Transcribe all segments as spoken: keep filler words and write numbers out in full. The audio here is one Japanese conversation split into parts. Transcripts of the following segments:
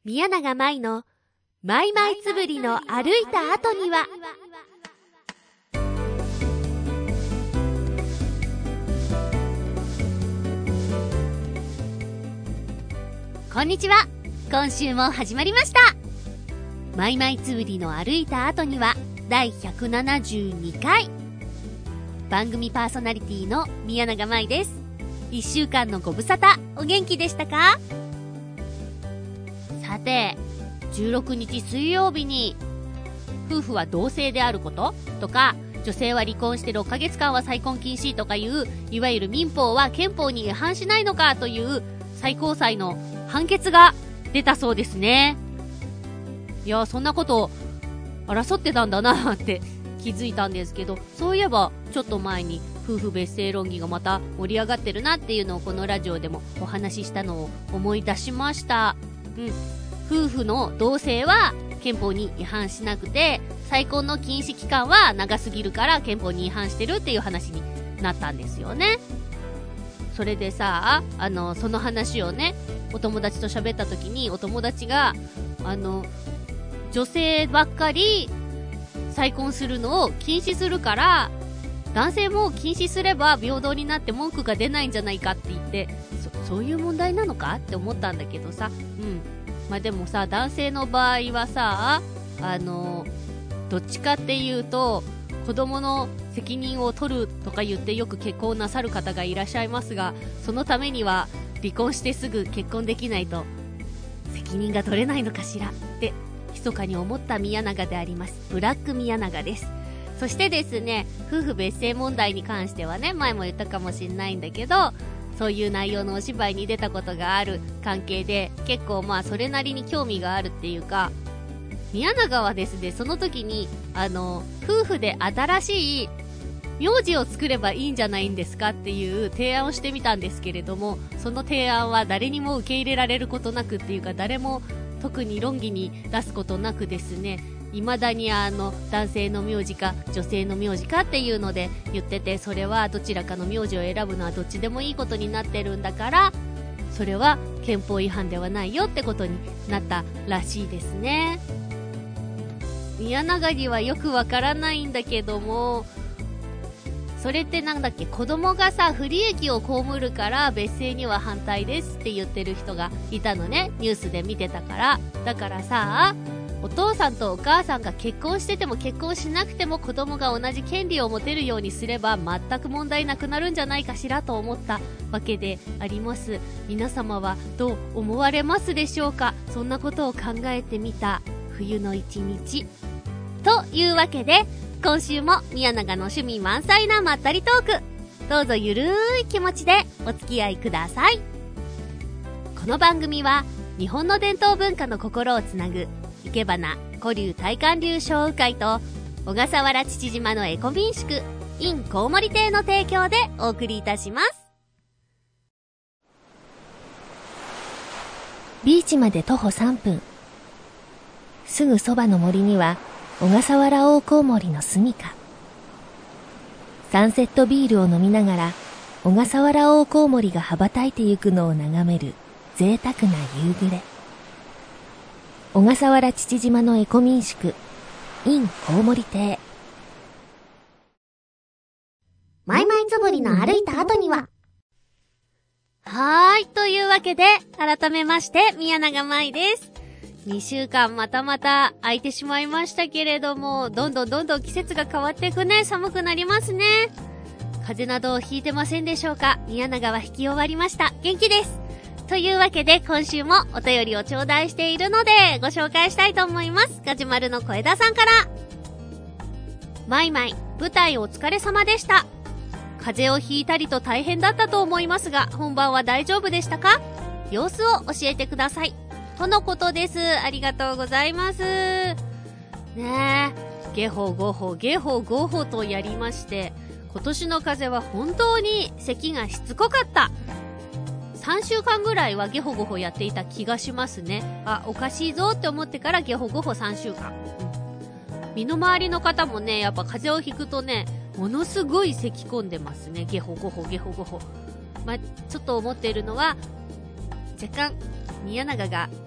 宮永舞のマイマイつぶりの歩いた後には。こんにちは。今週も始まりました。マイマイつぶりの歩いた後にはだいひゃくななじゅうにかい。番組パーソナリティの宮永舞です。いっしゅうかんのご無沙汰、お元気でしたか？さて、じゅうろくにち水曜日に夫婦は同性であることとか、女性は離婚してろっかげつかんは再婚禁止とかいう、いわゆる民法は憲法に違反しないのかという最高裁の判決が出たそうですね。いや、そんなこと争ってたんだなって気づいたんですけど、そういえばちょっと前に夫婦別姓論議がまた盛り上がってるなっていうのをこのラジオでもお話ししたのを思い出しました。うん。夫婦の同姓は憲法に違反しなくて、再婚の禁止期間は長すぎるから憲法に違反してるっていう話になったんですよね。それでさ、あのその話をね、お友達と喋った時に、お友達があの女性ばっかり再婚するのを禁止するから、男性も禁止すれば平等になって文句が出ないんじゃないかって言って、そ、そういう問題なのかって思ったんだけどさ。うん。まあでもさ、男性の場合はさ、あのどっちかっていうと子供の責任を取るとか言ってよく結婚なさる方がいらっしゃいますが、そのためには離婚してすぐ結婚できないと責任が取れないのかしらって密かに思った宮永であります。ブラック宮永です。そしてですね、夫婦別姓問題に関してはね、前も言ったかもしれないんだけど、そういう内容のお芝居に出たことがある関係で、結構まあそれなりに興味があるっていうか、宮永はですね、その時にあの夫婦で新しい名字を作ればいいんじゃないんですかっていう提案をしてみたんですけれども、その提案は誰にも受け入れられることなくっていうか、誰も特に論議に出すことなくですね、未だにあの男性の名字か女性の名字かっていうので言ってて、それはどちらかの名字を選ぶのはどっちでもいいことになってるんだから、それは憲法違反ではないよってことになったらしいですね。宮永にはよくわからないんだけども、それってなんだっけ、子供がさ不利益を被るから別姓には反対ですって言ってる人がいたのね、ニュースで見てたから。だからさ、お父さんとお母さんが結婚してても結婚しなくても子供が同じ権利を持てるようにすれば全く問題なくなるんじゃないかしらと思ったわけであります。皆様はどう思われますでしょうか？そんなことを考えてみた冬の一日というわけで、今週も宮永の趣味満載なまったりトーク、どうぞゆるい気持ちでお付き合いください。この番組は日本の伝統文化の心をつなぐいけばな古流大観流商雨会と小笠原父島のエコ民宿 in コウモリ亭の提供でお送りいたします。ビーチまで徒歩さんぷん。すぐそばの森には小笠原大コウモリの住処。サンセットビールを飲みながら小笠原大コウモリが羽ばたいてゆくのを眺める贅沢な夕暮れ。小笠原父島のエコ民宿 in コウモリ亭。マイマイつぶりの歩いた後には。はーい、というわけで改めまして宮永舞です。にしゅうかんまたまた空いてしまいましたけれども、どんどんどんどん季節が変わっていくね。寒くなりますね。風邪などをひいてませんでしょうか？宮永は引き終わりました。元気です。というわけで今週もお便りを頂戴しているのでご紹介したいと思います。ガジュマルの小枝さんから。マイマイ、舞台お疲れ様でした。風邪をひいたりと大変だったと思いますが、本番は大丈夫でしたか？様子を教えてください。とのことです。ありがとうございます。ねえ、ゲホゴホゲホゴホとやりまして、今年の風邪は本当に咳がしつこかった。さんしゅうかんぐらいはゲホゴホやっていた気がしますね。あ、おかしいぞって思ってからゲホゴホさんしゅうかん、うん、身の回りの方もね、やっぱ風邪をひくとね、ものすごい咳込んでますね。ゲホゴホゲホゴホ。まあ、ちょっと思っているのは、若干宮永が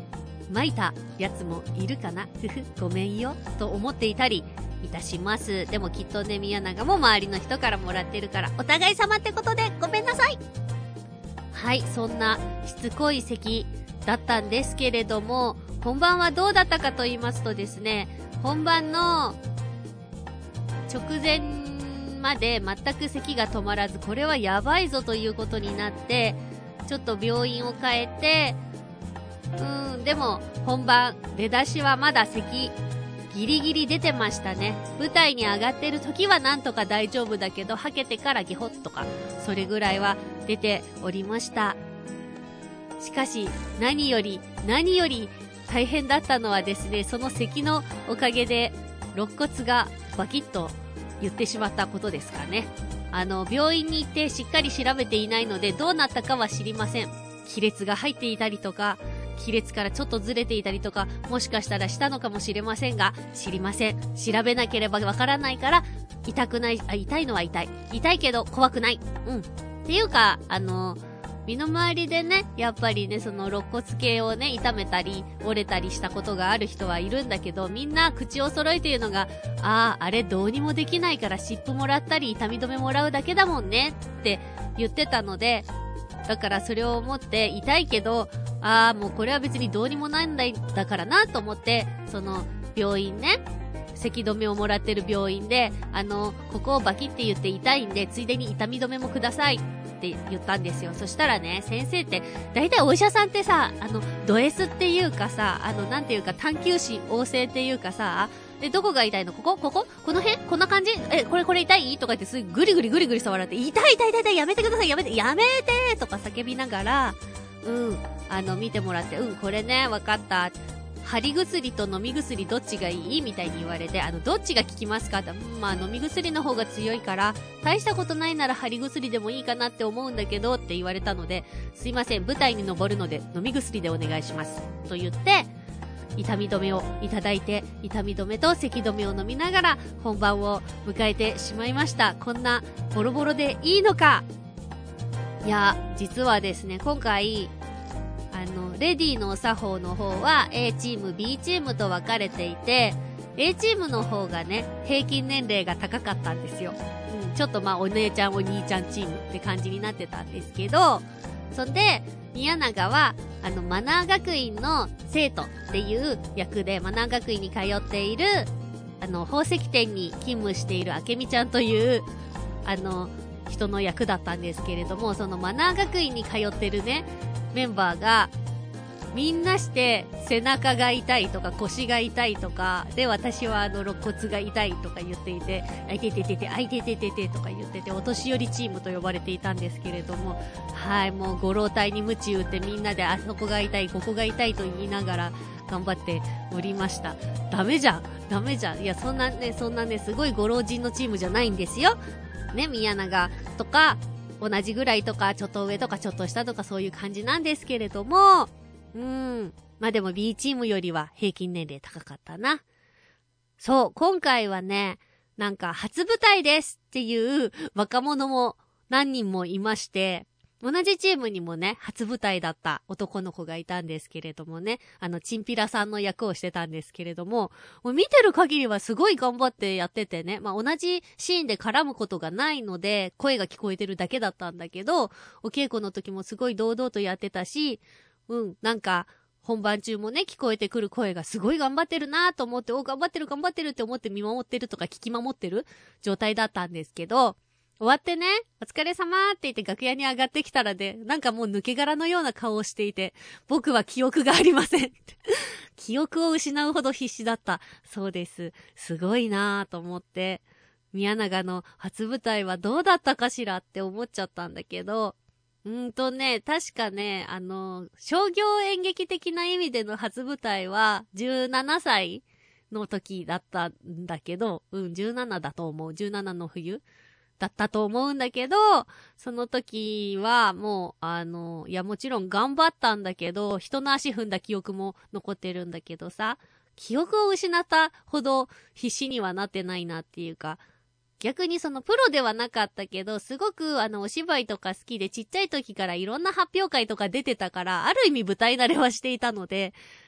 まいたやつもいるかなふふ、ごめんよと思っていたりいたします。でもきっとね、宮永も周りの人からもらってるからお互い様ってことでごめんなさい。はい、そんなしつこい咳だったんですけれども、本番はどうだったかと言いますとですね、本番の直前まで全く咳が止まらず、これはやばいぞということになって、ちょっと病院を変えて、うーん、でも本番出だしはまだ咳ギリギリ出てましたね。舞台に上がってる時はなんとか大丈夫だけど、はけてからギホッとかそれぐらいは出ておりました。しかし何より何より大変だったのはですね、その咳のおかげで肋骨がバキッと言ってしまったことですかね。あの病院に行ってしっかり調べていないのでどうなったかは知りません。亀裂が入っていたりとか、亀裂からちょっとずれていたりとか、もしかしたらしたのかもしれませんが、知りません。調べなければわからないから、痛くない、あ、痛いのは痛い。痛いけど怖くない。うん。っていうか、あの、身の回りでね、やっぱりね、その肋骨系をね、痛めたり、折れたりしたことがある人はいるんだけど、みんな口を揃えて言うのが、ああ、あれどうにもできないから湿布もらったり、痛み止めもらうだけだもんね、って言ってたので、だからそれを思って痛いけど、ああ、もうこれは別にどうにもないんだ、だからなと思って、その病院ね、咳止めをもらってる病院で、あの、ここをバキって言って痛いんで、ついでに痛み止めもくださいって言ったんですよ。そしたらね、先生って、だいたいお医者さんってさ、あの、ド S っていうかさ、あの、なんていうか探求心旺盛っていうかさ、で、どこが痛いの？こここここの辺こんな感じ？え、これこれ痛い？とか言ってすぐぐりぐりぐりぐり触られて、痛い痛い痛い痛いやめてくださいやめてやめてとか叫びながら、うん、あの、見てもらって、うん、これね、わかった。貼り薬と飲み薬どっちがいいみたいに言われて、あの、どっちが効きますかって、まあ、飲み薬の方が強いから、大したことないなら貼り薬でもいいかなって思うんだけどって言われたので、すいません、舞台に登るので飲み薬でお願いします。と言って、痛み止めをいただいて、痛み止めと咳止めを飲みながら本番を迎えてしまいました。こんなボロボロでいいのか。いや、実はですね、今回、あの、レディの作法の方は A チーム、B チームと分かれていて、A チームの方がね、平均年齢が高かったんですよ。うん、ちょっとまあお姉ちゃんお兄ちゃんチームって感じになってたんですけど、そんで、宮永は、あの、マナー学院の生徒っていう役で、マナー学院に通っている、あの、宝石店に勤務しているあけみちゃんという、あの、人の役だったんですけれども、そのマナー学院に通ってるね、メンバーが、みんなして背中が痛いとか腰が痛いとかで、私はあの肋骨が痛いとか言っていて、あいててててあいててててとか言ってて、お年寄りチームと呼ばれていたんですけれども、はい、もうご老体に鞭打ってみんなであそこが痛いここが痛いと言いながら頑張っておりました。ダメじゃんダメじゃん。いや、そんなねそんなねすごいご老人のチームじゃないんですよね。宮永とか同じぐらいとかちょっと上とかちょっと下とかそういう感じなんですけれども、うーん。まあ、でも B チームよりは平均年齢高かったな。そう、今回はね、なんか初舞台ですっていう若者も何人もいまして、同じチームにもね、初舞台だった男の子がいたんですけれどもね、あの、チンピラさんの役をしてたんですけれども、もう見てる限りはすごい頑張ってやっててね、まあ、同じシーンで絡むことがないので、声が聞こえてるだけだったんだけど、お稽古の時もすごい堂々とやってたし、うん、なんか、本番中もね、聞こえてくる声がすごい頑張ってるなと思って、お、頑張ってる頑張ってるって思って見守ってるとか聞き守ってる状態だったんですけど、終わってね、お疲れ様って言って楽屋に上がってきたらで、なんかもう抜け殻のような顔をしていて、僕は記憶がありません。記憶を失うほど必死だった。そうです。すごいなと思って、宮永の初舞台はどうだったかしらって思っちゃったんだけど、うーんとね、確かね、あの、商業演劇的な意味での初舞台はじゅうななさいの時だったんだけど、うん、じゅうななだと思う。じゅうななの冬だったと思うんだけど、その時はもう、あの、いやもちろん頑張ったんだけど、人の足踏んだ記憶も残ってるんだけどさ、記憶を失ったほど必死にはなってないなっていうか、逆にそのプロではなかったけど、すごくあのお芝居とか好きでちっちゃい時からいろんな発表会とか出てたから、ある意味舞台慣れはしていたので、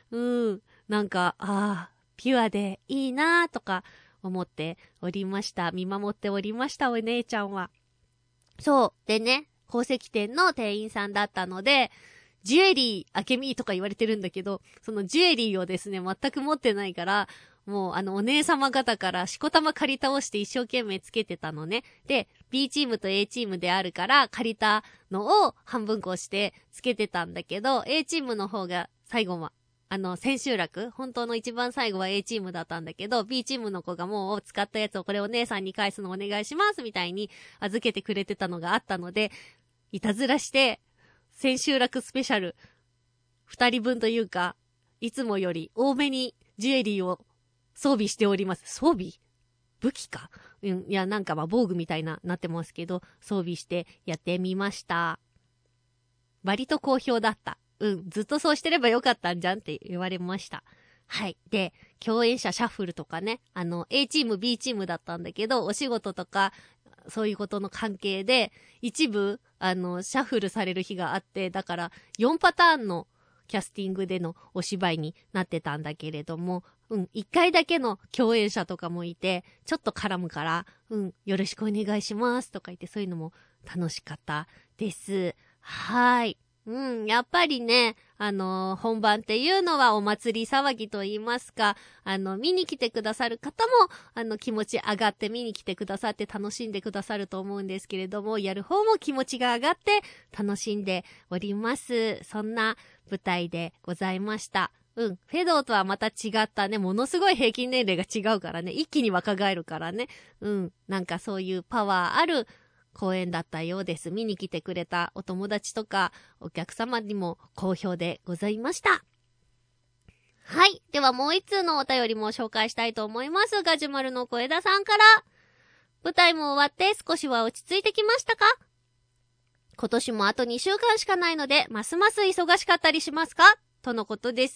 うん。なんか、ああ、ピュアでいいなとか思っておりました。見守っておりました、お姉ちゃんは。そう。でね、宝石店の店員さんだったので、ジュエリー、あけみとか言われてるんだけど、そのジュエリーをですね、全く持ってないから、もうあのお姉様方からしこたま借り倒して一生懸命つけてたのね。で、B チームと A チームであるから借りたのを半分こしてつけてたんだけど、A チームの方が最後は、あの、千秋楽、本当の一番最後は A チームだったんだけど、B チームの子がもう使ったやつをこれお姉さんに返すのお願いしますみたいに預けてくれてたのがあったので、いたずらして、千秋楽スペシャル、二人分というか、いつもより多めにジュエリーを装備しております。装備？武器か？うん、いや、なんかまあ防具みたいな、なってますけど、装備してやってみました。割と好評だった。うん、ずっとそうしてればよかったんじゃんって言われました。はい。で、共演者シャッフルとかね、あの、A チーム、B チームだったんだけど、お仕事とか、そういうことの関係で、一部、あの、シャッフルされる日があって、だから、よんパターンのキャスティングでのお芝居になってたんだけれども、うん、いっかいだけの共演者とかもいて、ちょっと絡むから、うん、よろしくお願いしますとか言って、そういうのも楽しかったです。はい。うん、やっぱりね、あのー、本番っていうのはお祭り騒ぎと言いますか、あの、見に来てくださる方も、あの、気持ち上がって見に来てくださって楽しんでくださると思うんですけれども、やる方も気持ちが上がって楽しんでおります。そんな舞台でございました。うん。フェドーとはまた違ったね、ものすごい平均年齢が違うからね、一気に若返るからね。うん。なんかそういうパワーある公演だったようです。見に来てくれたお友達とかお客様にも好評でございました。はい。ではもう一通のお便りも紹介したいと思います。ガジュマルの小枝さんから。舞台も終わって少しは落ち着いてきましたか？今年もあとにしゅうかんしかないので、ますます忙しかったりしますか？とのことです。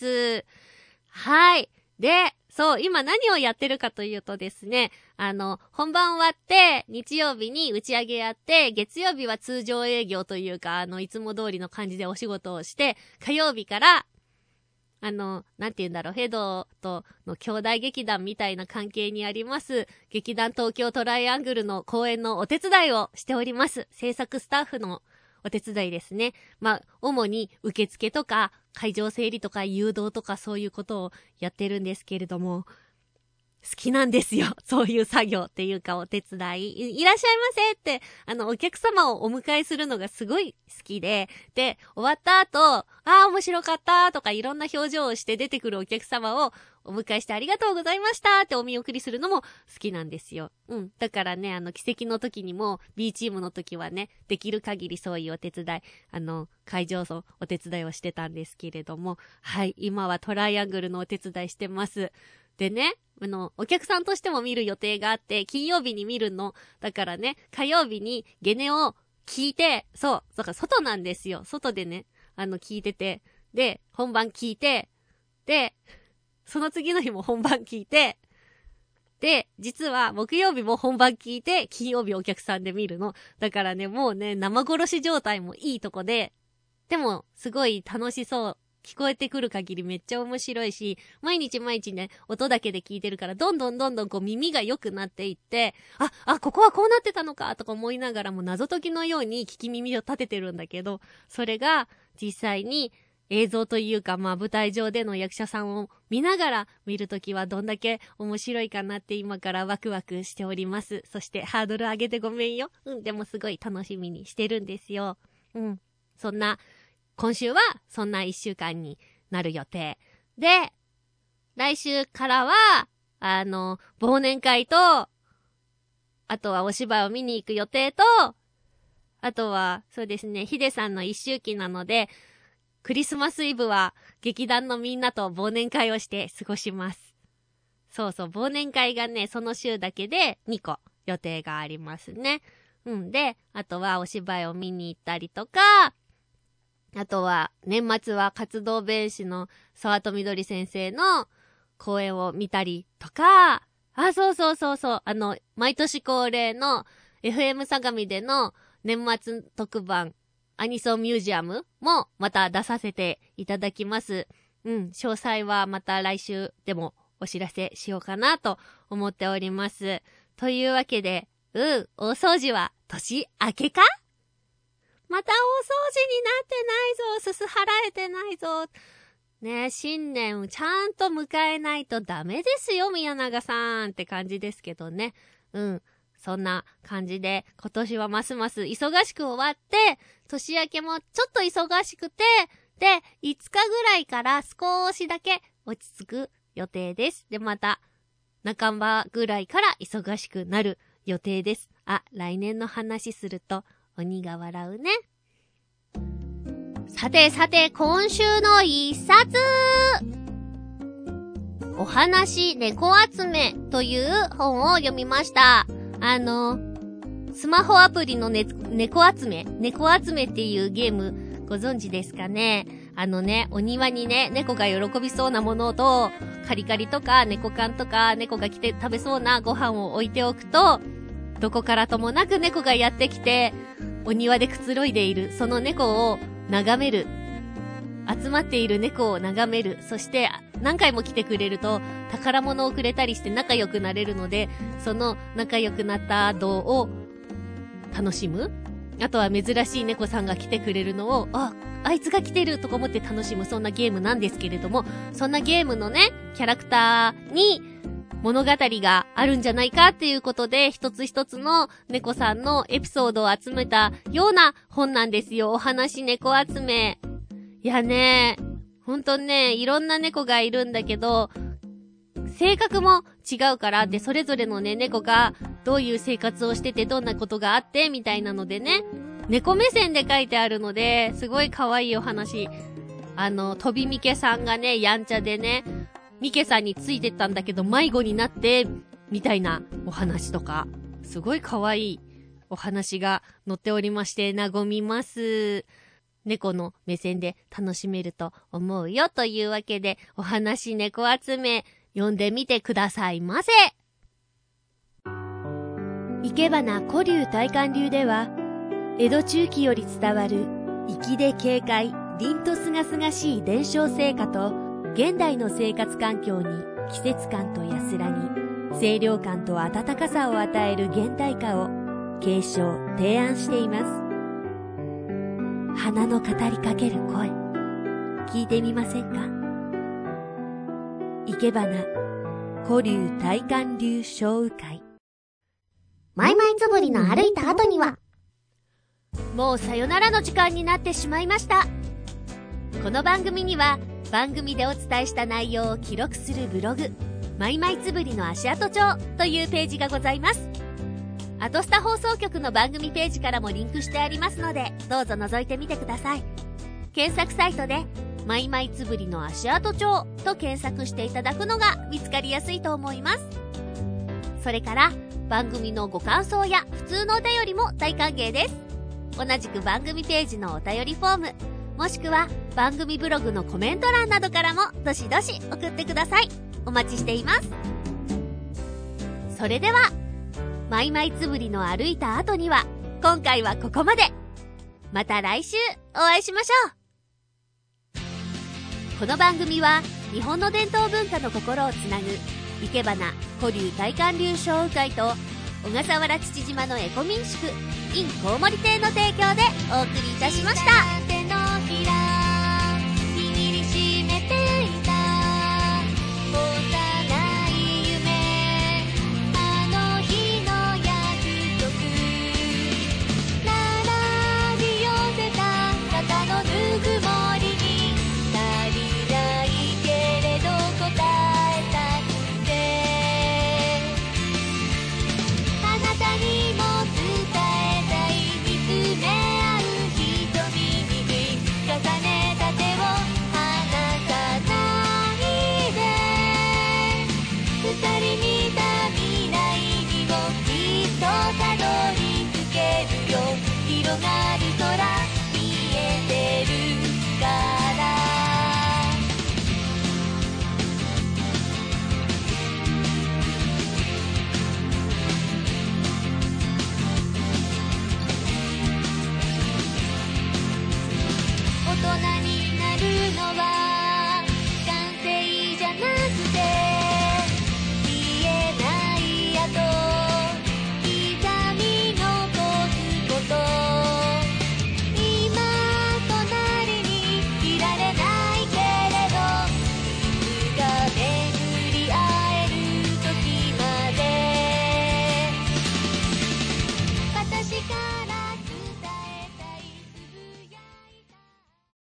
はい。で、そう、今何をやってるかというとですね、あの、本番終わって、日曜日に打ち上げやって、月曜日は通常営業というか、あの、いつも通りの感じでお仕事をして、火曜日から、あの、なんて言うんだろう、フェドとの兄弟劇団みたいな関係にあります、劇団東京トライアングルの公演のお手伝いをしております。制作スタッフのお手伝いですね。まあ、主に受付とか、会場整理とか誘導とかそういうことをやってるんですけれども、好きなんですよ。そういう作業っていうかお手伝い。いらっしゃいませって、あの、お客様をお迎えするのがすごい好きで、で、終わった後、ああ、面白かったとかいろんな表情をして出てくるお客様をお迎えしてありがとうございましたってお見送りするのも好きなんですよ。うん。だからね、あの、奇跡の時にも B チームの時はね、できる限りそういうお手伝い、あの、会場のお手伝いをしてたんですけれども、はい、今はトライアングルのお手伝いしてます。でね、あの、お客さんとしても見る予定があって、金曜日に見るの。だからね、火曜日にゲネを聞いて、そう、だから外なんですよ。外でね、あの、聞いてて、で、本番聞いて、で、その次の日も本番聞いて、で、実は木曜日も本番聞いて、金曜日お客さんで見るの。だからね、もうね、生殺し状態もいいとこで、でも、すごい楽しそう。聞こえてくる限りめっちゃ面白いし、毎日毎日ね、音だけで聞いてるから、どんどんどんどんこう耳が良くなっていって、あ、あ、ここはこうなってたのかとか思いながらも謎解きのように聞き耳を立ててるんだけど、それが実際に映像というか、まあ舞台上での役者さんを見ながら見るときはどんだけ面白いかなって今からワクワクしております。そしてハードル上げてごめんよ。うん、でもすごい楽しみにしてるんですよ。うん。そんな、今週はそんな一週間になる予定。で、来週からは、あの、忘年会と、あとはお芝居を見に行く予定と、あとは、そうですね、ヒデさんの一周期なので、クリスマスイブは劇団のみんなと忘年会をして過ごします。そうそう、忘年会がね、その週だけでにこ予定がありますね。うんで、あとはお芝居を見に行ったりとか、あとは、年末は活動弁士の沢戸みどり先生の講演を見たりとか、あ、そうそうそうそう、あの、毎年恒例の エフエム 相模での年末特番アニソンミュージアムもまた出させていただきます。 うん、詳細はまた来週でもお知らせしようかなと思っております。というわけで、うん、大掃除は年明けか？また大掃除になってないぞ、すす払えてないぞ。ねえ、新年ちゃんと迎えないとダメですよ、宮永さんって感じですけどね。うん。そんな感じで、今年はますます忙しく終わって、年明けもちょっと忙しくて、で、いつかぐらいから少しだけ落ち着く予定です。で、また、半ばぐらいから忙しくなる予定です。あ、来年の話すると、鬼が笑うね。さてさて、今週の一冊、お話猫集めという本を読みました。あの、スマホアプリの、ね、猫集め、猫集めっていうゲームご存知ですかね。あのね、お庭にね、猫が喜びそうなものと、カリカリとか猫缶とか猫が来て食べそうなご飯を置いておくと、どこからともなく猫がやってきて、お庭でくつろいでいる、その猫を眺める。集まっている猫を眺める。そして何回も来てくれると宝物をくれたりして仲良くなれるので、その仲良くなった後を楽しむ。あとは珍しい猫さんが来てくれるのを、あ、あいつが来てるとか思って楽しむ、そんなゲームなんですけれども、そんなゲームのね、キャラクターに物語があるんじゃないかっていうことで、一つ一つの猫さんのエピソードを集めたような本なんですよ。お話猫集め。いやね、ほんとね、いろんな猫がいるんだけど、性格も違うから、で、それぞれのね、猫がどういう生活をしてて、どんなことがあって、みたいなのでね、猫目線で書いてあるので、すごい可愛いお話。あの、飛びみけさんがね、やんちゃでね、みけさんについてったんだけど、迷子になって、みたいなお話とか、すごい可愛いお話が載っておりまして、和みます。猫の目線で楽しめると思うよというわけで、お話猫集め読んでみてくださいませ。生け花古流大観流では、江戸中期より伝わる粋で軽快、凛とすがすがしい伝承成果と、現代の生活環境に季節感と安らぎ、清涼感と温かさを与える現代化を継承、提案しています。花の語りかける声、聞いてみませんか？生け花古流大観流小雨会。 マイマイつぶりの歩いた後には、 もうさよならの時間になってしまいました。この番組には番組でお伝えした内容を記録するブログ、マイマイつぶりの足跡帳というページがございます。アトスタ放送局の番組ページからもリンクしてありますので、どうぞ覗いてみてください。検索サイトでマイマイつぶりの足跡帳と検索していただくのが見つかりやすいと思います。それから番組のご感想や普通のお便りも大歓迎です。同じく番組ページのお便りフォーム、もしくは番組ブログのコメント欄などからもどしどし送ってください。お待ちしています。それでは、マイマイつぶりの歩いた後には、今回はここまで。また来週お会いしましょう。この番組は日本の伝統文化の心をつなぐ生け花古流大観流小雨会と小笠原父島のエコ民宿 in コウモリ亭の提供でお送りいたしました。